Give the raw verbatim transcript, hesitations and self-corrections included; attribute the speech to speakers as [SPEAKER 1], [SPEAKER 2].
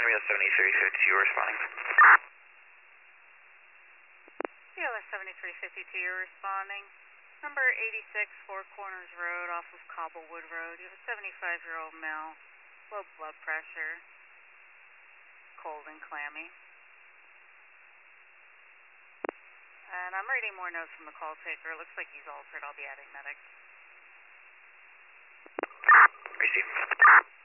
[SPEAKER 1] Henry seventy-three fifty-two, responding.
[SPEAKER 2] C L S seventy-three fifty-two, you're responding. Number eighty-six, Four Corners Road, off of Cobblewood Road. You have a seventy-five-year-old male, low blood pressure, cold and clammy. And I'm reading more notes from the call taker. It looks like he's altered. I'll be adding medics.
[SPEAKER 1] Receive.